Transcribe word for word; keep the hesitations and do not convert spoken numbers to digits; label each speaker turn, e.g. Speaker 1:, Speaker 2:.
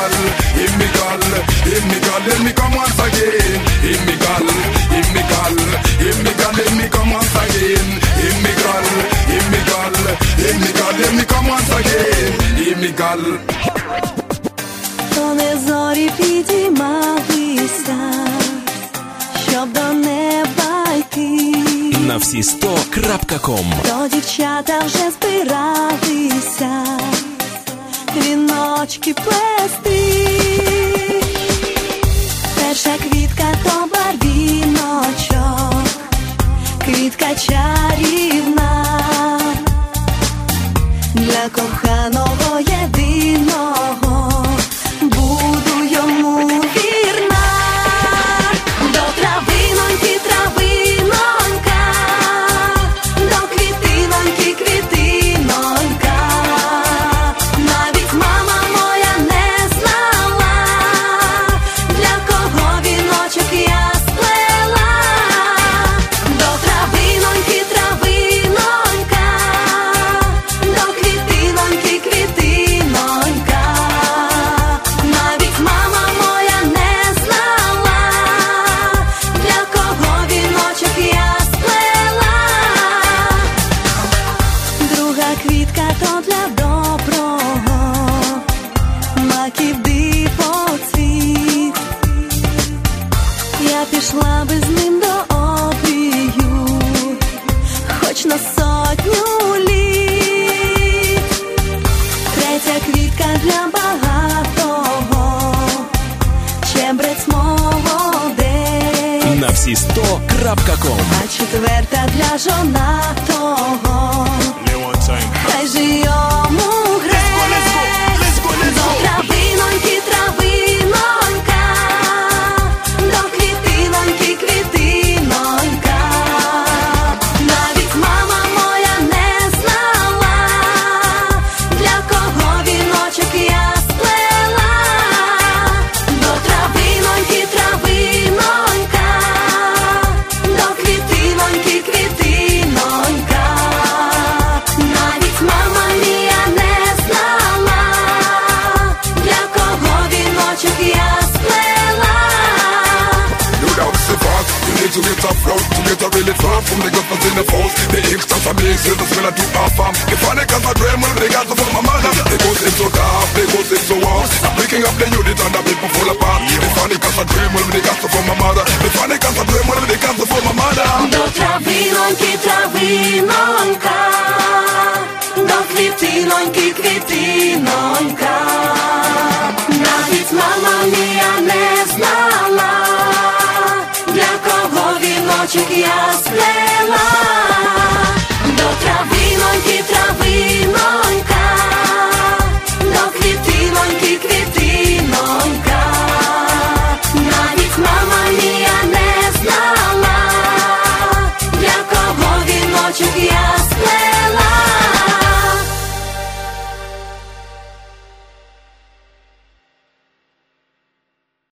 Speaker 1: girl, give me girl, give me girl, let me come once again. Give me girl, give me girl, give me girl, let me come once again. Give me girl, give me girl, give me girl, let me come once again. Give me girl.
Speaker 2: То не зорі підіймалися, щоб до неба йти.
Speaker 3: На всі сто крапка ком.
Speaker 2: То дівчата вже збиралися віночки плести. Перша квітка то барвіночок, квітка чарівна, для коханого єдиного буду йому вірна. До травиноньки, травинонька, до квітиноньки, квітинонька. Навіть мама моя не знала, для кого віночок я сплела. До травиноньки, травинонька, до квітиноньки, квітинонька. Навіть мама моя не знала, для кого віночок я сплела. Друга квітка то для доброго, маків дивоцвіт. Я пішла би з ним до обрію, хоч на сотню літ. Третя квітка для багатого, чебрець молодець.
Speaker 3: На всі сто крапка ком.
Speaker 2: А четверта для жонатого, хай же йому грець. До травиноньки, травинонька, до квітиноньки, квітинонька. Навіть мама моя не знала, для кого віночок я сплела. До травиноньки, травинонька, до квітиноньки, квітинонька. Навіть мама мія не знала, для кого віночок я сплела.
Speaker 1: You don't survive, you need to get a flow, to get a really far from the gutters in the force. The ink starts amazing, the smell of too far from. The funny cause I dream when they got to for my mother. They go in so dark, they go in so warm. I'm picking up the unit and the people fall apart. The funny cause I dream when they got to for my mother. The funny cause I dream when they got to for my mother.
Speaker 2: До травиноньки, травинонька, до квітиноньки, квітинонька.